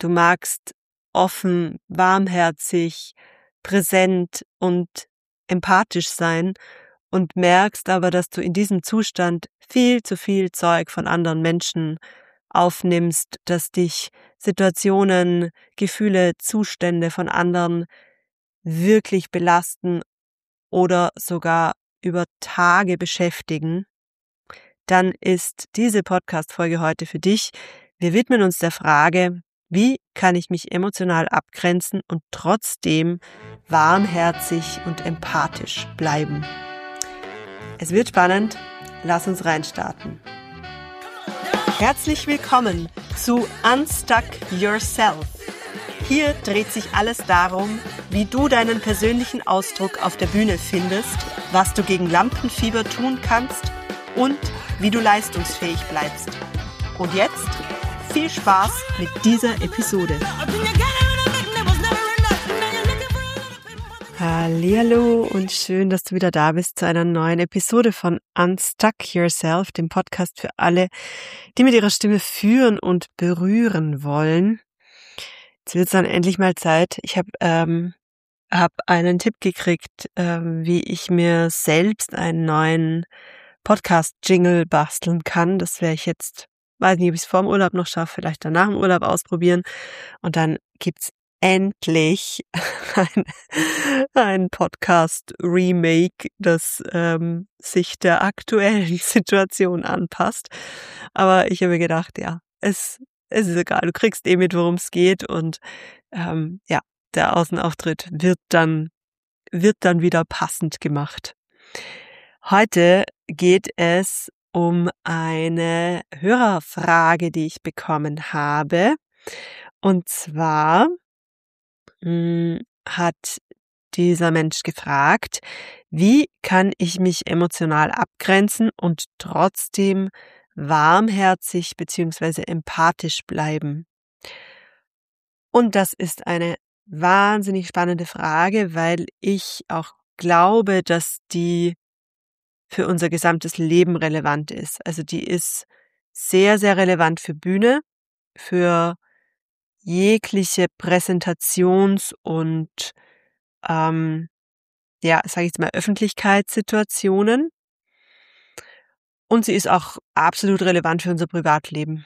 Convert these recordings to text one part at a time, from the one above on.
Du magst offen, warmherzig, präsent und empathisch sein und merkst aber, dass du in diesem Zustand viel zu viel Zeug von anderen Menschen aufnimmst, dass dich Situationen, Gefühle, Zustände von anderen wirklich belasten oder sogar über Tage beschäftigen, dann ist diese Podcast-Folge heute für dich. Wir widmen uns der Frage, wie kann ich mich emotional abgrenzen und trotzdem warmherzig und empathisch bleiben? Es wird spannend, lass uns reinstarten. Herzlich willkommen zu Unstuck Yourself. Hier dreht sich alles darum, wie du deinen persönlichen Ausdruck auf der Bühne findest, was du gegen Lampenfieber tun kannst und wie du leistungsfähig bleibst. Und jetzt viel Spaß mit dieser Episode. Hallihallo und schön, dass du wieder da bist zu einer neuen Episode von Unstuck Yourself, dem Podcast für alle, die mit ihrer Stimme führen und berühren wollen. Jetzt wird es dann endlich mal Zeit. Ich habe einen Tipp gekriegt, wie ich mir selbst einen neuen Podcast-Jingle basteln kann. Das werde ich jetzt, weiß nicht, ob ich es vor dem Urlaub noch schaffe, vielleicht danach im Urlaub ausprobieren. Und dann gibt's endlich ein Podcast-Remake, das sich der aktuellen Situation anpasst. Aber ich habe mir gedacht, ja, es ist egal, du kriegst mit, worum es geht. Und der Außenauftritt wird dann wieder passend gemacht. Heute geht es um eine Hörerfrage, die ich bekommen habe. Und zwar hat dieser Mensch gefragt, wie kann ich mich emotional abgrenzen und trotzdem warmherzig bzw. empathisch bleiben? Und das ist eine wahnsinnig spannende Frage, weil ich auch glaube, dass die für unser gesamtes Leben relevant ist. Also die ist sehr, sehr relevant für Bühne, für jegliche Präsentations- und sage ich jetzt mal Öffentlichkeitssituationen. Und sie ist auch absolut relevant für unser Privatleben.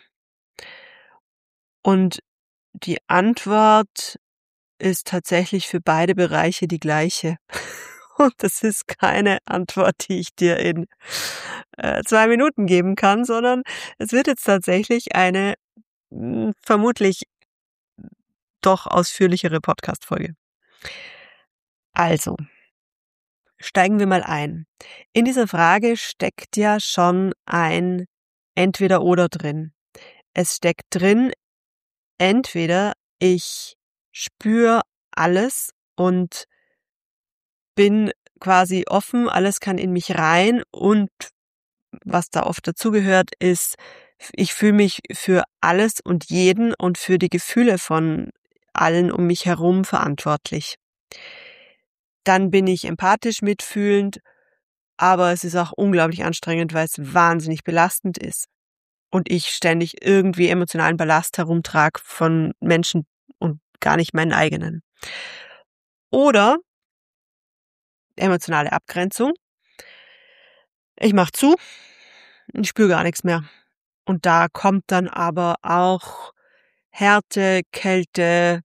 Und die Antwort ist tatsächlich für beide Bereiche die gleiche. Und das ist keine Antwort, die ich dir in 2 Minuten geben kann, sondern es wird jetzt tatsächlich eine vermutlich doch ausführlichere Podcast-Folge. Also, steigen wir mal ein. In dieser Frage steckt ja schon ein Entweder-Oder drin. Es steckt drin, entweder ich spüre alles und bin quasi offen, alles kann in mich rein und was da oft dazugehört ist, ich fühle mich für alles und jeden und für die Gefühle von allen um mich herum verantwortlich. Dann bin ich empathisch mitfühlend, aber es ist auch unglaublich anstrengend, weil es wahnsinnig belastend ist und ich ständig irgendwie emotionalen Ballast herumtrage von Menschen und gar nicht meinen eigenen. Oder emotionale Abgrenzung. Ich mache zu und ich spüre gar nichts mehr. Und da kommt dann aber auch Härte, Kälte,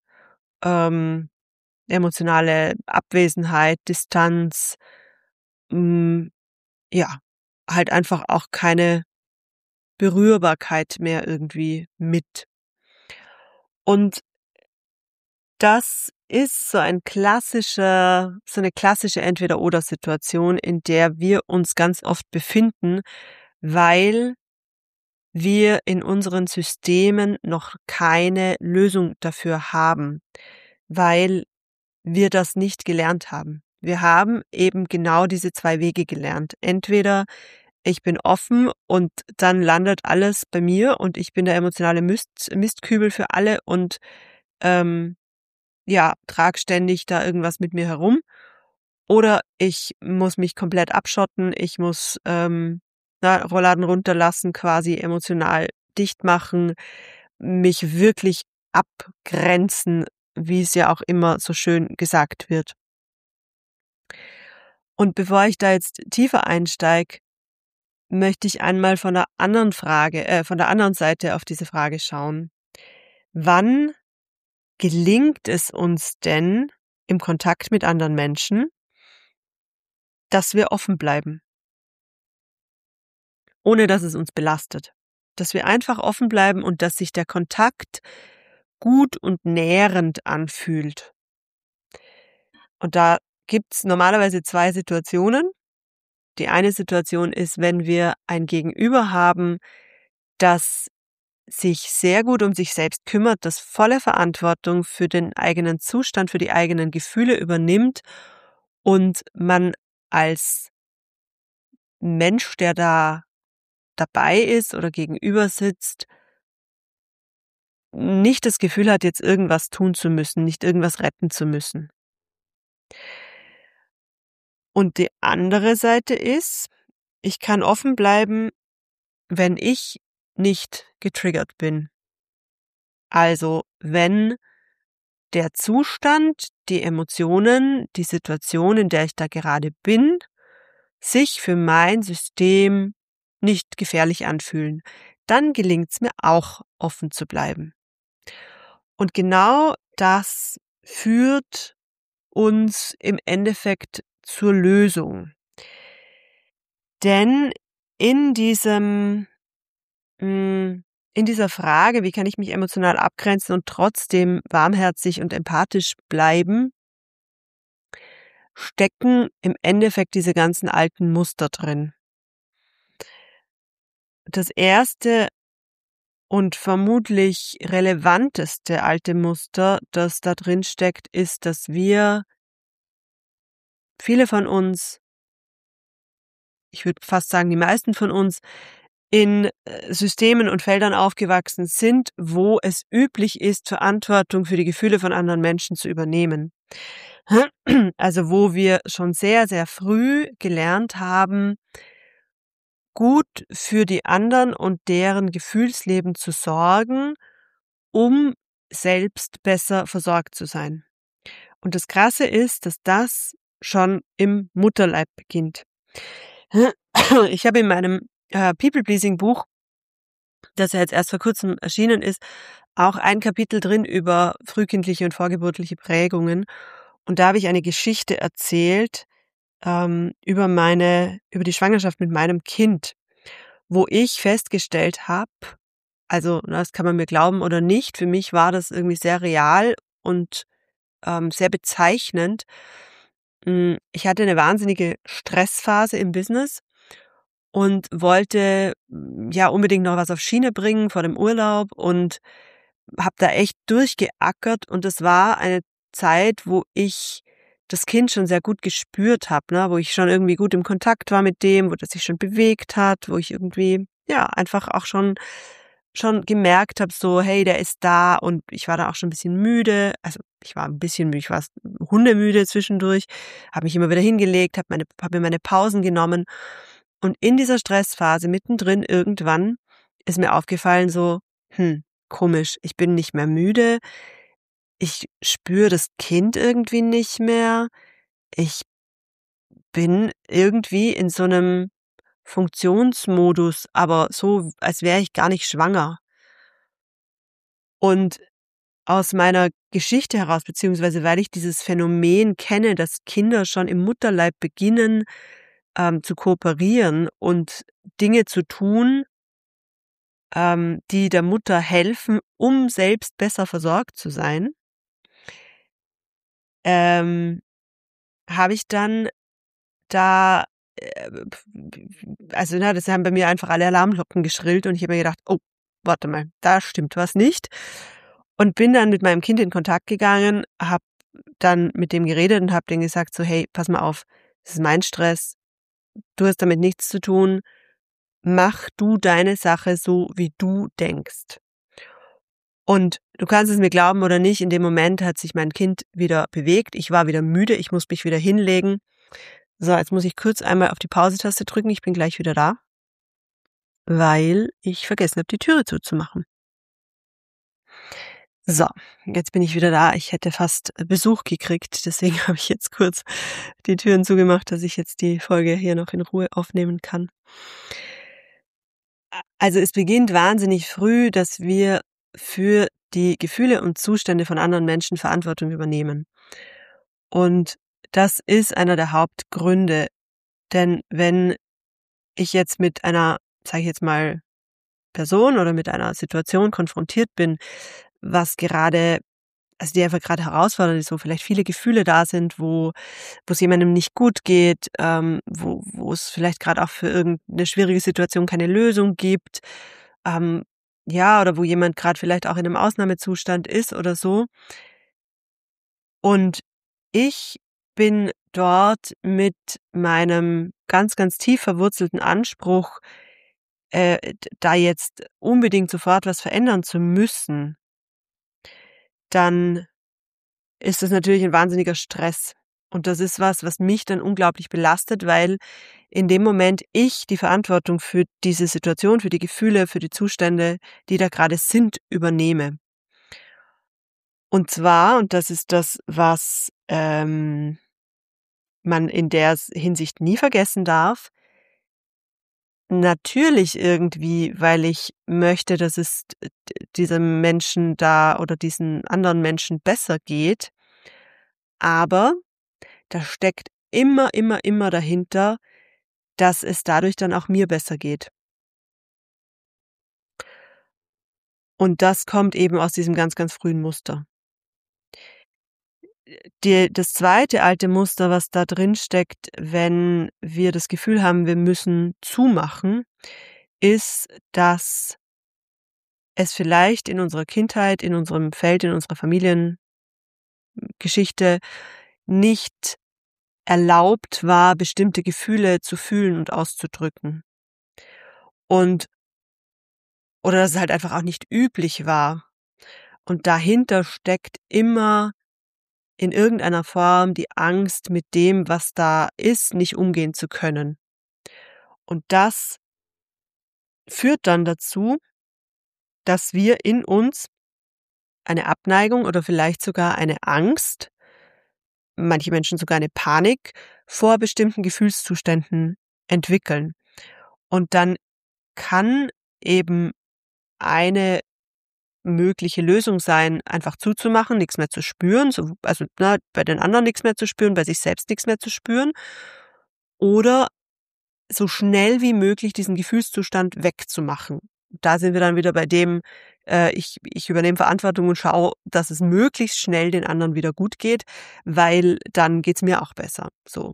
emotionale Abwesenheit, Distanz, halt einfach auch keine Berührbarkeit mehr irgendwie mit. Und das ist so eine klassische Entweder-oder-Situation, in der wir uns ganz oft befinden, weil wir in unseren Systemen noch keine Lösung dafür haben, weil wir das nicht gelernt haben. Wir haben eben genau diese 2 Wege gelernt. Entweder ich bin offen und dann landet alles bei mir und ich bin der emotionale Mistkübel für alle und trage ständig da irgendwas mit mir herum. Oder ich muss mich komplett abschotten, ich muss Rollladen runterlassen, quasi emotional dicht machen, mich wirklich abgrenzen, wie es ja auch immer so schön gesagt wird. Und bevor ich da jetzt tiefer einsteige, möchte ich einmal von der anderen Seite auf diese Frage schauen. Wann gelingt es uns denn im Kontakt mit anderen Menschen, dass wir offen bleiben, ohne dass es uns belastet? Dass wir einfach offen bleiben und dass sich der Kontakt gut und nährend anfühlt. Und da gibt's normalerweise 2 Situationen. Die eine Situation ist, wenn wir ein Gegenüber haben, das sich sehr gut um sich selbst kümmert, das volle Verantwortung für den eigenen Zustand, für die eigenen Gefühle übernimmt und man als Mensch, der da dabei ist oder gegenüber sitzt, nicht das Gefühl hat, jetzt irgendwas tun zu müssen, nicht irgendwas retten zu müssen. Und die andere Seite ist, ich kann offen bleiben, wenn ich nicht getriggert bin. Also, wenn der Zustand, die Emotionen, die Situation, in der ich da gerade bin, sich für mein System nicht gefährlich anfühlen, dann gelingt es mir auch, offen zu bleiben. Und genau das führt uns im Endeffekt zur Lösung. Denn in dieser Frage, wie kann ich mich emotional abgrenzen und trotzdem warmherzig und empathisch bleiben, stecken im Endeffekt diese ganzen alten Muster drin. Das erste und vermutlich relevanteste alte Muster, das da drin steckt, ist, dass viele von uns, ich würde fast sagen, die meisten von uns, in Systemen und Feldern aufgewachsen sind, wo es üblich ist, Verantwortung für die Gefühle von anderen Menschen zu übernehmen. Also wo wir schon sehr, sehr früh gelernt haben, gut für die anderen und deren Gefühlsleben zu sorgen, um selbst besser versorgt zu sein. Und das Krasse ist, dass das schon im Mutterleib beginnt. Ich habe in meinem People-Pleasing-Buch, das ja jetzt erst vor kurzem erschienen ist, auch ein Kapitel drin über frühkindliche und vorgeburtliche Prägungen. Und da habe ich eine Geschichte erzählt über die Schwangerschaft mit meinem Kind, wo ich festgestellt habe, also das kann man mir glauben oder nicht, für mich war das irgendwie sehr real und sehr bezeichnend. Ich hatte eine wahnsinnige Stressphase im Business und wollte ja unbedingt noch was auf Schiene bringen vor dem Urlaub und habe da echt durchgeackert und es war eine Zeit, wo ich das Kind schon sehr gut gespürt habe, ne, wo ich schon irgendwie gut im Kontakt war mit dem, wo das sich schon bewegt hat, wo ich irgendwie ja einfach auch schon gemerkt habe, so hey, der ist da und ich war da auch schon ein bisschen müde. Also ich war ein bisschen müde, ich war hundemüde zwischendurch, habe mich immer wieder hingelegt, habe mir meine Pausen genommen und in dieser Stressphase mittendrin irgendwann ist mir aufgefallen so, komisch, ich bin nicht mehr müde, ich spüre das Kind irgendwie nicht mehr, ich bin irgendwie in so einem Funktionsmodus, aber so, als wäre ich gar nicht schwanger. Und aus meiner Geschichte heraus, beziehungsweise weil ich dieses Phänomen kenne, dass Kinder schon im Mutterleib beginnen, zu kooperieren und Dinge zu tun, die der Mutter helfen, um selbst besser versorgt zu sein, habe ich dann da, das haben bei mir einfach alle Alarmglocken geschrillt und ich habe mir gedacht, oh, warte mal, da stimmt was nicht. Und bin dann mit meinem Kind in Kontakt gegangen, habe dann mit dem geredet und habe dem gesagt so, hey, pass mal auf, das ist mein Stress, du hast damit nichts zu tun, mach du deine Sache so, wie du denkst. Und du kannst es mir glauben oder nicht, in dem Moment hat sich mein Kind wieder bewegt, ich war wieder müde, ich muss mich wieder hinlegen. So, jetzt muss ich kurz einmal auf die Pause-Taste drücken, ich bin gleich wieder da, weil ich vergessen habe, die Türe zuzumachen. So, jetzt bin ich wieder da. Ich hätte fast Besuch gekriegt, deswegen habe ich jetzt kurz die Türen zugemacht, dass ich jetzt die Folge hier noch in Ruhe aufnehmen kann. Also es beginnt wahnsinnig früh, dass wir für die Gefühle und Zustände von anderen Menschen Verantwortung übernehmen. Und das ist einer der Hauptgründe. Denn wenn ich jetzt mit einer, sage ich jetzt mal, Person oder mit einer Situation konfrontiert bin, was gerade, also die einfach gerade herausfordernd ist, wo vielleicht viele Gefühle da sind, wo es jemandem nicht gut geht, wo es vielleicht gerade auch für irgendeine schwierige Situation keine Lösung gibt, ja, oder wo jemand gerade vielleicht auch in einem Ausnahmezustand ist oder so. Und ich bin dort mit meinem ganz, ganz tief verwurzelten Anspruch, da jetzt unbedingt sofort was verändern zu müssen, dann ist das natürlich ein wahnsinniger Stress. Und das ist was mich dann unglaublich belastet, weil in dem Moment ich die Verantwortung für diese Situation, für die Gefühle, für die Zustände, die da gerade sind, übernehme. Und zwar, und das ist das, was man in der Hinsicht nie vergessen darf, natürlich irgendwie, weil ich möchte, dass es diesem Menschen da oder diesen anderen Menschen besser geht, aber da steckt immer, immer, immer dahinter, dass es dadurch dann auch mir besser geht. Und das kommt eben aus diesem ganz, ganz frühen Muster. Das zweite alte Muster, was da drin steckt, wenn wir das Gefühl haben, wir müssen zumachen, ist, dass es vielleicht in unserer Kindheit, in unserem Feld, in unserer Familiengeschichte nicht erlaubt war, bestimmte Gefühle zu fühlen und auszudrücken. Und oder dass es halt einfach auch nicht üblich war. Und dahinter steckt immer in irgendeiner Form die Angst, mit dem, was da ist, nicht umgehen zu können. Und das führt dann dazu, dass wir in uns eine Abneigung oder vielleicht sogar eine Angst, manche Menschen sogar eine Panik vor bestimmten Gefühlszuständen entwickeln. Und dann kann eben eine mögliche Lösung sein, einfach zuzumachen, nichts mehr zu spüren, also bei den anderen nichts mehr zu spüren, bei sich selbst nichts mehr zu spüren oder so schnell wie möglich diesen Gefühlszustand wegzumachen. Da sind wir dann wieder bei dem, ich übernehme Verantwortung und schaue, dass es möglichst schnell den anderen wieder gut geht, weil dann geht's mir auch besser, so.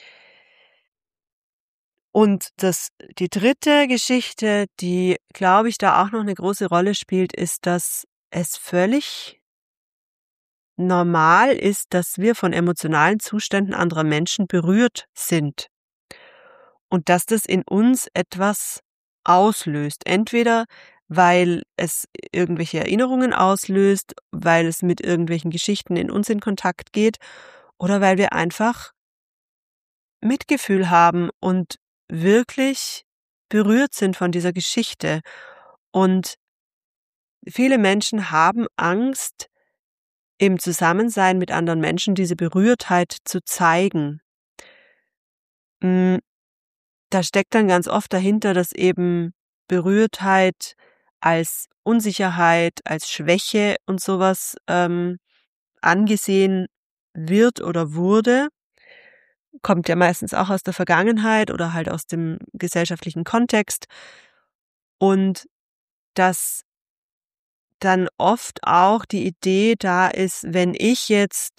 Und die dritte Geschichte, die, glaube ich, da auch noch eine große Rolle spielt, ist, dass es völlig normal ist, dass wir von emotionalen Zuständen anderer Menschen berührt sind und dass das in uns etwas auslöst. Entweder weil es irgendwelche Erinnerungen auslöst, weil es mit irgendwelchen Geschichten in uns in Kontakt geht oder weil wir einfach Mitgefühl haben und wirklich berührt sind von dieser Geschichte. Und viele Menschen haben Angst, im Zusammensein mit anderen Menschen diese Berührtheit zu zeigen. Hm, Da steckt dann ganz oft dahinter, dass eben Berührtheit als Unsicherheit, als Schwäche und sowas angesehen wird oder wurde. Kommt ja meistens auch aus der Vergangenheit oder halt aus dem gesellschaftlichen Kontext. Und dass dann oft auch die Idee da ist, wenn ich jetzt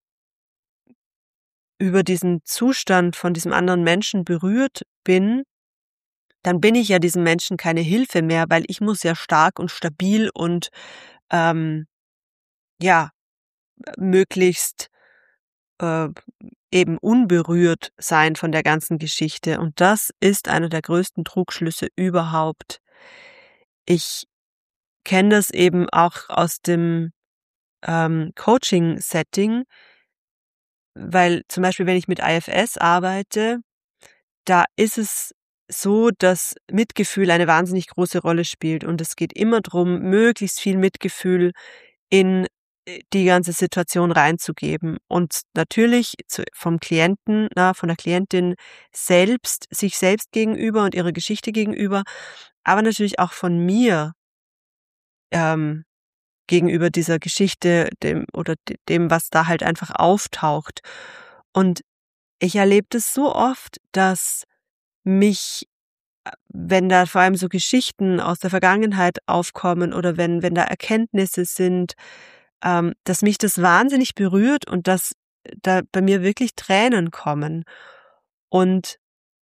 über diesen Zustand von diesem anderen Menschen berührt bin, dann bin ich ja diesem Menschen keine Hilfe mehr, weil ich muss ja stark und stabil und ähm, ja, möglichst äh, eben unberührt sein von der ganzen Geschichte. Und das ist einer der größten Trugschlüsse überhaupt. Ich kenne das eben auch aus dem Coaching-Setting, weil zum Beispiel, wenn ich mit IFS arbeite, da ist es so, dass Mitgefühl eine wahnsinnig große Rolle spielt und es geht immer drum, möglichst viel Mitgefühl in die ganze Situation reinzugeben und natürlich vom Klienten, von der Klientin selbst, sich selbst gegenüber und ihrer Geschichte gegenüber, aber natürlich auch von mir ähm, gegenüber dieser Geschichte, dem, was da halt einfach auftaucht. Und ich erlebe das so oft, dass mich, wenn da vor allem so Geschichten aus der Vergangenheit aufkommen oder wenn da Erkenntnisse sind, dass mich das wahnsinnig berührt und dass da bei mir wirklich Tränen kommen. Und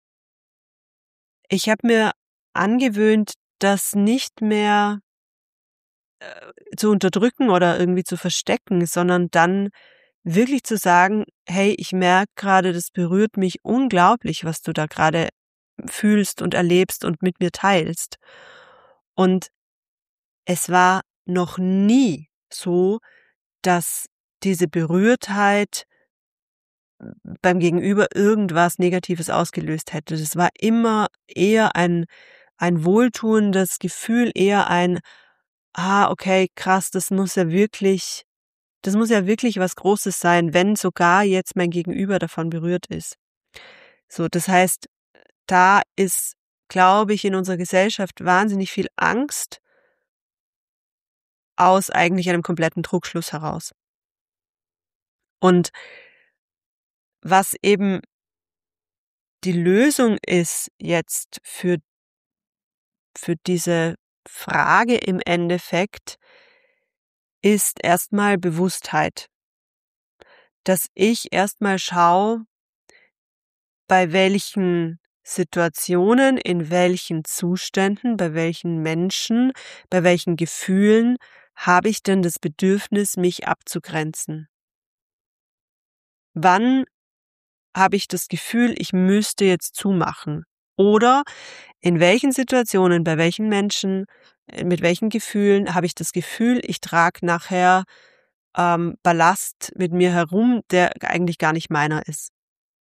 ich habe mir angewöhnt, das nicht mehr zu unterdrücken oder irgendwie zu verstecken, sondern dann wirklich zu sagen: „Hey, ich merke gerade, das berührt mich unglaublich, was du da gerade fühlst und erlebst und mit mir teilst.“ Und es war noch nie so, dass diese Berührtheit beim Gegenüber irgendwas Negatives ausgelöst hätte. Das war immer eher ein wohltuendes Gefühl, eher ein: „Ah, okay, krass, das muss ja wirklich was Großes sein, wenn sogar jetzt mein Gegenüber davon berührt ist.“ So, das heißt, da ist, glaube ich, in unserer Gesellschaft wahnsinnig viel Angst aus eigentlich einem kompletten Trugschluss heraus. Und was eben die Lösung ist jetzt für diese Frage im Endeffekt, ist erstmal Bewusstheit. Dass ich erstmal schaue, bei welchen Situationen, in welchen Zuständen, bei welchen Menschen, bei welchen Gefühlen habe ich denn das Bedürfnis, mich abzugrenzen? Wann habe ich das Gefühl, ich müsste jetzt zumachen? Oder in welchen Situationen, bei welchen Menschen, mit welchen Gefühlen habe ich das Gefühl, ich trage nachher Ballast mit mir herum, der eigentlich gar nicht meiner ist?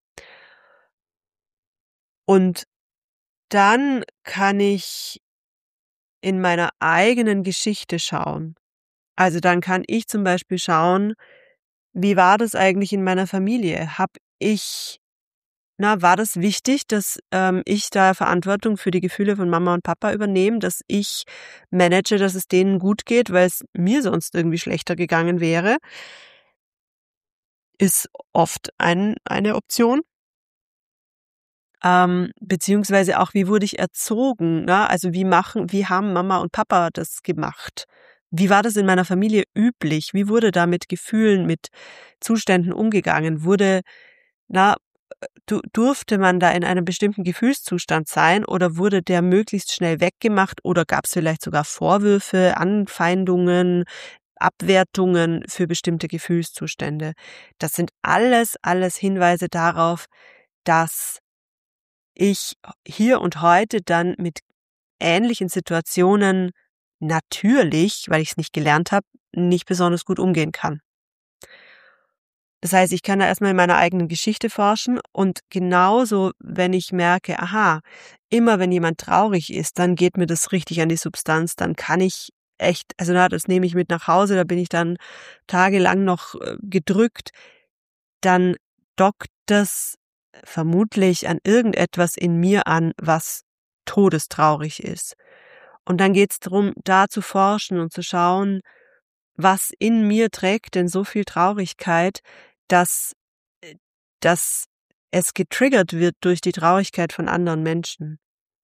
Und dann kann ich in meiner eigenen Geschichte schauen. Also dann kann ich zum Beispiel schauen, wie war das eigentlich in meiner Familie? War das wichtig, dass ich da Verantwortung für die Gefühle von Mama und Papa übernehme, dass ich manage, dass es denen gut geht, weil es mir sonst irgendwie schlechter gegangen wäre, ist oft eine Option. Beziehungsweise auch, wie wurde ich erzogen, ne? Also, wie haben Mama und Papa das gemacht? Wie war das in meiner Familie üblich? Wie wurde da mit Gefühlen, mit Zuständen umgegangen? Na, durfte man da in einem bestimmten Gefühlszustand sein oder wurde der möglichst schnell weggemacht oder gab es vielleicht sogar Vorwürfe, Anfeindungen, Abwertungen für bestimmte Gefühlszustände? Das sind alles Hinweise darauf, dass ich hier und heute dann mit ähnlichen Situationen natürlich, weil ich es nicht gelernt habe, nicht besonders gut umgehen kann. Das heißt, ich kann da erstmal in meiner eigenen Geschichte forschen und genauso, wenn ich merke, aha, immer wenn jemand traurig ist, dann geht mir das richtig an die Substanz, dann kann ich echt, also das nehme ich mit nach Hause, da bin ich dann tagelang noch gedrückt, dann dockt das vermutlich an irgendetwas in mir an, was todestraurig ist. Und dann geht es darum, da zu forschen und zu schauen, was in mir trägt denn so viel Traurigkeit, dass dass es getriggert wird durch die Traurigkeit von anderen Menschen.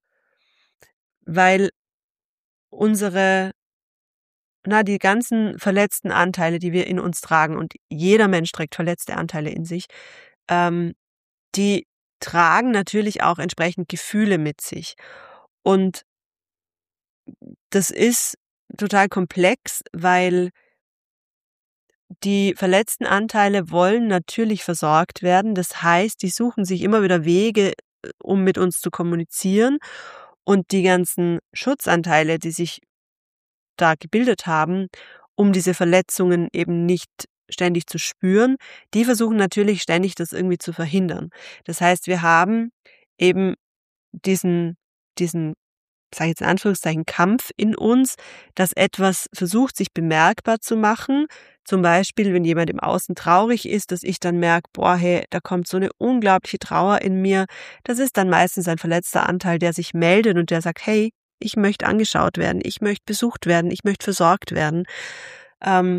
Weil unsere die ganzen verletzten Anteile, die wir in uns tragen, und jeder Mensch trägt verletzte Anteile in sich, ähm, die tragen natürlich auch entsprechend Gefühle mit sich. Und das ist total komplex, weil die verletzten Anteile wollen natürlich versorgt werden. Das heißt, die suchen sich immer wieder Wege, um mit uns zu kommunizieren. Und die ganzen Schutzanteile, die sich da gebildet haben, um diese Verletzungen eben nicht ständig zu spüren, die versuchen natürlich ständig, das irgendwie zu verhindern. Das heißt, wir haben eben diesen sage ich jetzt in Anführungszeichen, Kampf in uns, dass etwas versucht, sich bemerkbar zu machen. Zum Beispiel, wenn jemand im Außen traurig ist, dass ich dann merke, boah, hey, da kommt so eine unglaubliche Trauer in mir. Das ist dann meistens ein verletzter Anteil, der sich meldet und der sagt, hey, ich möchte angeschaut werden, ich möchte besucht werden, ich möchte versorgt werden. Ähm,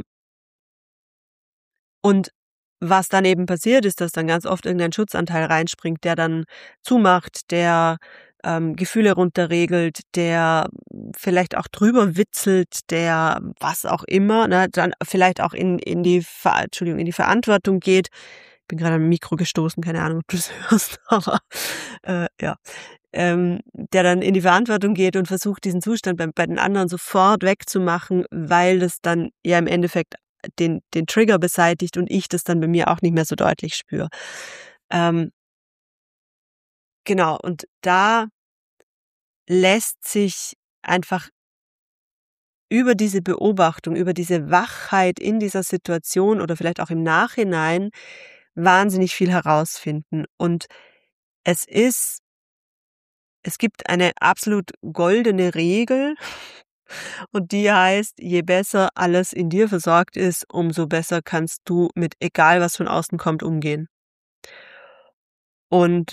und was dann eben passiert, ist, dass dann ganz oft irgendein Schutzanteil reinspringt, der dann zumacht, der Gefühle runterregelt, der vielleicht auch drüber witzelt, der was auch immer, ne, dann vielleicht auch in die Verantwortung geht. Ich bin gerade am Mikro gestoßen, keine Ahnung, ob du es hörst, aber ja. Der dann in die Verantwortung geht und versucht, diesen Zustand bei den anderen sofort wegzumachen, weil das dann ja im Endeffekt den Trigger beseitigt und ich das dann bei mir auch nicht mehr so deutlich spüre. Genau, und da lässt sich einfach über diese Beobachtung, über diese Wachheit in dieser Situation oder vielleicht auch im Nachhinein wahnsinnig viel herausfinden. Und es gibt eine absolut goldene Regel und die heißt, je besser alles in dir versorgt ist, umso besser kannst du mit egal was von außen kommt umgehen. Und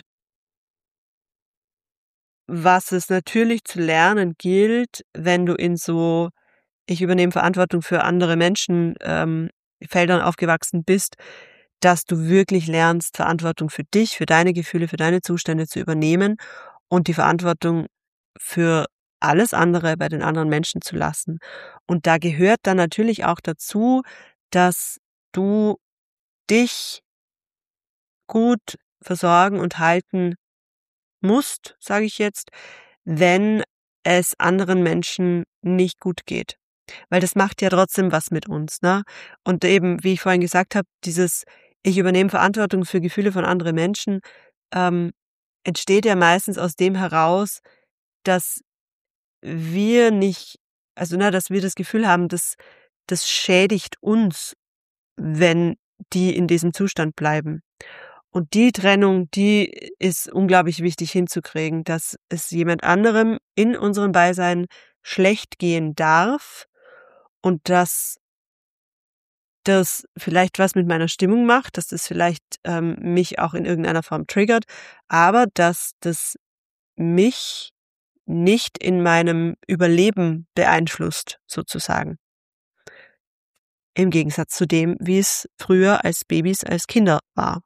was es natürlich zu lernen gilt, wenn du in so ich übernehme Verantwortung für andere Menschen Feldern aufgewachsen bist, dass du wirklich lernst, Verantwortung für dich, für deine Gefühle, für deine Zustände zu übernehmen und die Verantwortung für alles andere bei den anderen Menschen zu lassen. Und da gehört dann natürlich auch dazu, dass du dich gut versorgen und halten musst, sage ich jetzt, wenn es anderen Menschen nicht gut geht. Weil das macht ja trotzdem was mit uns, ne? Und eben, wie ich vorhin gesagt habe, ich übernehme Verantwortung für Gefühle von anderen Menschen, ähm, entsteht ja meistens aus dem heraus, dass wir nicht dass wir das Gefühl haben, das schädigt uns, wenn die in diesem Zustand bleiben. Und die Trennung, die ist unglaublich wichtig hinzukriegen, dass es jemand anderem in unserem Beisein schlecht gehen darf und dass das vielleicht was mit meiner Stimmung macht, dass das vielleicht mich auch in irgendeiner Form triggert, aber dass das mich nicht in meinem Überleben beeinflusst, sozusagen. Im Gegensatz zu dem, wie es früher als Babys, als Kinder war.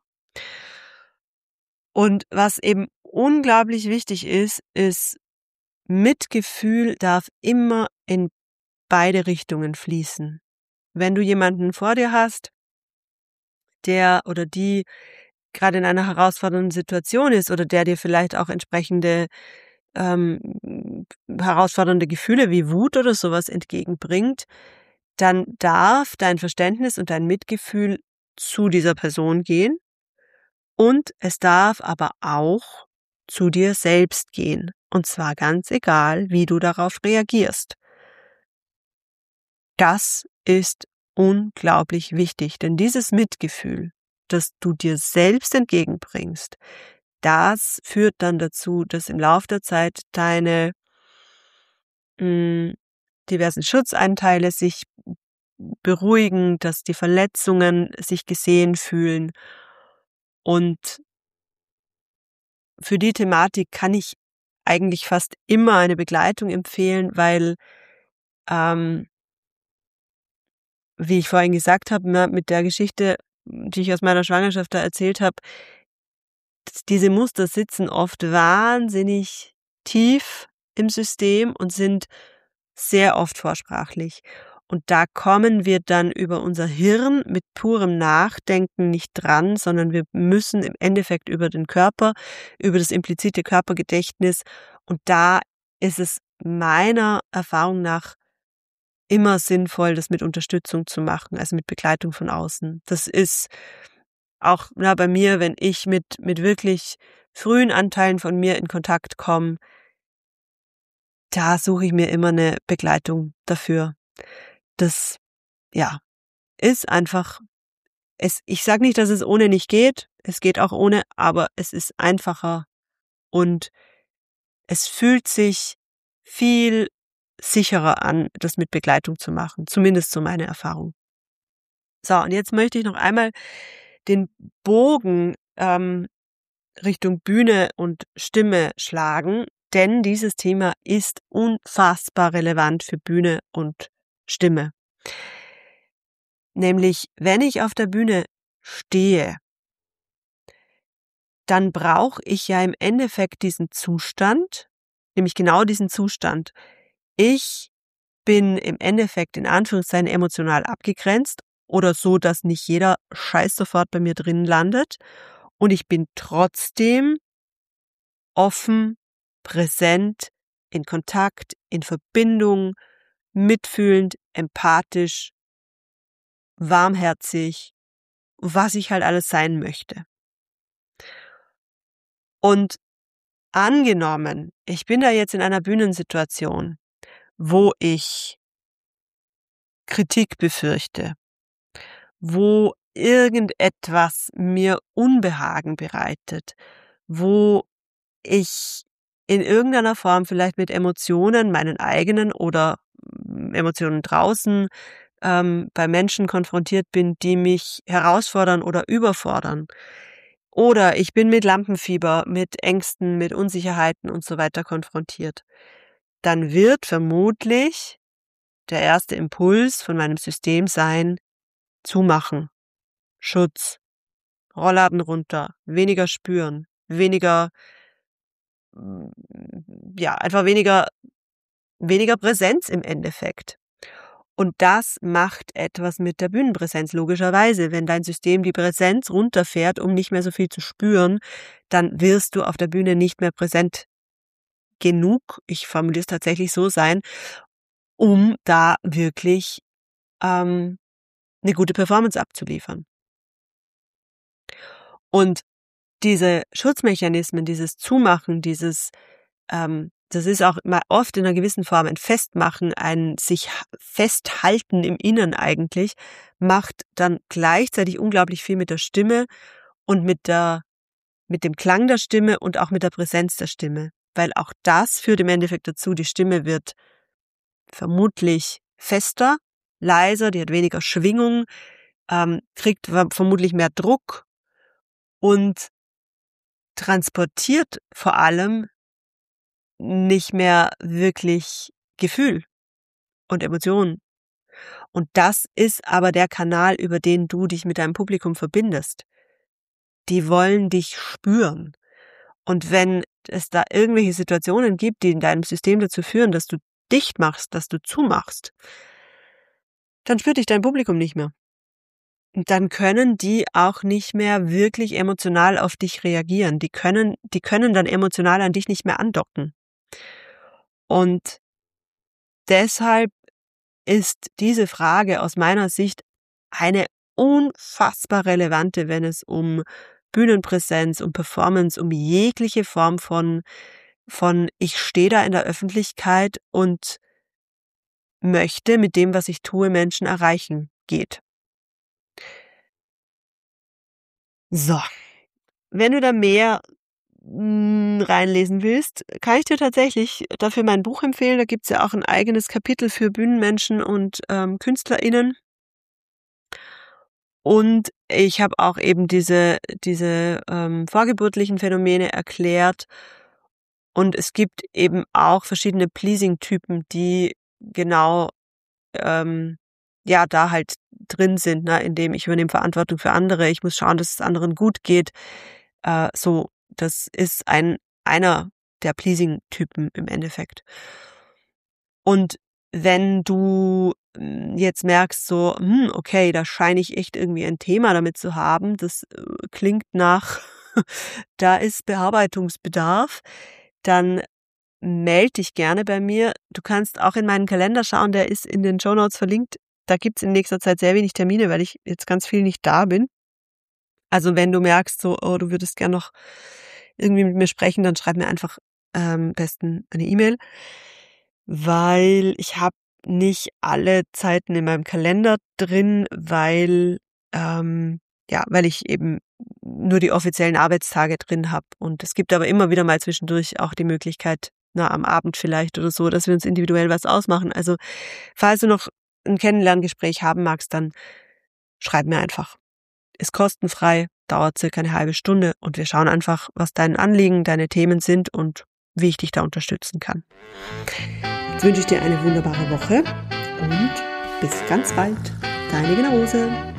Und was eben unglaublich wichtig ist, Mitgefühl darf immer in beide Richtungen fließen. Wenn du jemanden vor dir hast, der oder die gerade in einer herausfordernden Situation ist oder der dir vielleicht auch entsprechende herausfordernde Gefühle wie Wut oder sowas entgegenbringt, dann darf dein Verständnis und dein Mitgefühl zu dieser Person gehen und es darf aber auch zu dir selbst gehen. Und zwar ganz egal, wie du darauf reagierst. Das ist unglaublich wichtig, denn dieses Mitgefühl, das du dir selbst entgegenbringst, das führt dann dazu, dass im Laufe der Zeit deine diversen Schutzanteile sich beruhigen, dass die Verletzungen sich gesehen fühlen. Und für die Thematik kann ich eigentlich fast immer eine Begleitung empfehlen, weil, ähm, wie ich vorhin gesagt habe, ne, mit der Geschichte, die ich aus meiner Schwangerschaft da erzählt habe, diese Muster sitzen oft wahnsinnig tief im System und sind sehr oft vorsprachlich. Und da kommen wir dann über unser Hirn mit purem Nachdenken nicht dran, sondern wir müssen im Endeffekt über den Körper, über das implizite Körpergedächtnis. Und da ist es meiner Erfahrung nach immer sinnvoll, das mit Unterstützung zu machen, also mit Begleitung von außen. Das ist auch bei mir, wenn ich mit wirklich frühen Anteilen von mir in Kontakt komme, da suche ich mir immer eine Begleitung dafür. Das, ja, ist einfach ich sage nicht, dass es ohne nicht geht. Es geht auch ohne, aber es ist einfacher und es fühlt sich viel sicherer an, das mit Begleitung zu machen. Zumindest so meine Erfahrung. So, und jetzt möchte ich noch einmal den Bogen Richtung Bühne und Stimme schlagen, denn dieses Thema ist unfassbar relevant für Bühne und Stimme. Nämlich, wenn ich auf der Bühne stehe, dann brauche ich ja im Endeffekt diesen Zustand, nämlich genau diesen Zustand. Ich bin im Endeffekt in Anführungszeichen emotional abgegrenzt oder so, dass nicht jeder Scheiß sofort bei mir drin landet. Und ich bin trotzdem offen, präsent, in Kontakt, in Verbindung, mitfühlend, empathisch, warmherzig, was ich halt alles sein möchte. Und angenommen, ich bin da jetzt in einer Bühnensituation, wo ich Kritik befürchte, wo irgendetwas mir Unbehagen bereitet, wo ich in irgendeiner Form vielleicht mit Emotionen, meinen eigenen oder Emotionen draußen, bei Menschen konfrontiert bin, die mich herausfordern oder überfordern. Oder ich bin mit Lampenfieber, mit Ängsten, mit Unsicherheiten und so weiter konfrontiert. Dann wird vermutlich der erste Impuls von meinem System sein, zumachen, Schutz, Rollladen runter, weniger spüren, weniger, einfach weniger Präsenz im Endeffekt. Und das macht etwas mit der Bühnenpräsenz, logischerweise. Wenn dein System die Präsenz runterfährt, um nicht mehr so viel zu spüren, dann wirst du auf der Bühne nicht mehr präsent genug, ich formuliere es tatsächlich so sein, um da wirklich eine gute Performance abzuliefern. Und diese Schutzmechanismen, dieses Zumachen, das ist auch mal oft in einer gewissen Form ein Festmachen, ein sich festhalten im Inneren eigentlich, macht dann gleichzeitig unglaublich viel mit der Stimme und mit dem Klang der Stimme und auch mit der Präsenz der Stimme. Weil auch das führt im Endeffekt dazu, die Stimme wird vermutlich fester, leiser, die hat weniger Schwingung, kriegt vermutlich mehr Druck und transportiert vor allem nicht mehr wirklich Gefühl und Emotionen. Und das ist aber der Kanal, über den du dich mit deinem Publikum verbindest. Die wollen dich spüren. Und wenn es da irgendwelche Situationen gibt, die in deinem System dazu führen, dass du dicht machst, dass du zumachst, dann spürt dich dein Publikum nicht mehr. Und dann können die auch nicht mehr wirklich emotional auf dich reagieren. Die können dann emotional an dich nicht mehr andocken. Und deshalb ist diese Frage aus meiner Sicht eine unfassbar relevante, wenn es um Bühnenpräsenz, um Performance, um jegliche Form von ich stehe da in der Öffentlichkeit und möchte mit dem, was ich tue, Menschen erreichen geht. So, wenn du da mehr reinlesen willst, kann ich dir tatsächlich dafür mein Buch empfehlen. Da gibt's ja auch ein eigenes Kapitel für Bühnenmenschen und KünstlerInnen. Und ich habe auch eben diese vorgeburtlichen Phänomene erklärt. Und es gibt eben auch verschiedene Pleasing-Typen, die genau da halt drin sind, ne, indem ich übernehme Verantwortung für andere, ich muss schauen, dass es anderen gut geht. Das ist einer der Pleasing-Typen im Endeffekt. Und wenn du jetzt merkst so, okay, da scheine ich echt irgendwie ein Thema damit zu haben, das klingt nach, da ist Bearbeitungsbedarf, dann melde dich gerne bei mir. Du kannst auch in meinen Kalender schauen, der ist in den Shownotes verlinkt. Da gibt's in nächster Zeit sehr wenig Termine, weil ich jetzt ganz viel nicht da bin. Also wenn du merkst, so, oh, du würdest gern noch irgendwie mit mir sprechen, dann schreib mir einfach am besten eine E-Mail, weil ich habe nicht alle Zeiten in meinem Kalender drin, weil ich eben nur die offiziellen Arbeitstage drin habe. Und es gibt aber immer wieder mal zwischendurch auch die Möglichkeit, am Abend vielleicht oder so, dass wir uns individuell was ausmachen. Also, falls du noch ein Kennenlerngespräch haben magst, dann schreib mir einfach. Ist kostenfrei, dauert circa eine halbe Stunde und wir schauen einfach, was dein Anliegen, deine Themen sind und wie ich dich da unterstützen kann. Jetzt wünsche ich dir eine wunderbare Woche und bis ganz bald. Deine Gina Rose.